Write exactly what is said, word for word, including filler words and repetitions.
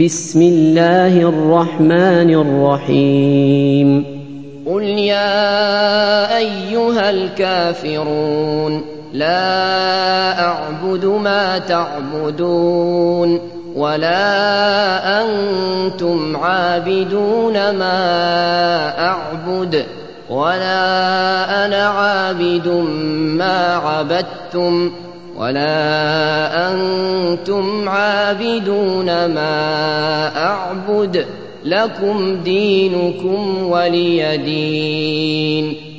بسم الله الرحمن الرحيم قل يا أيها الكافرون لا أعبد ما تعبدون ولا أنتم عابدون ما أعبد ولا أنا عابد ما عبدتم ولا أنتم عابدون ما أعبد لكم دينكم ولي دين.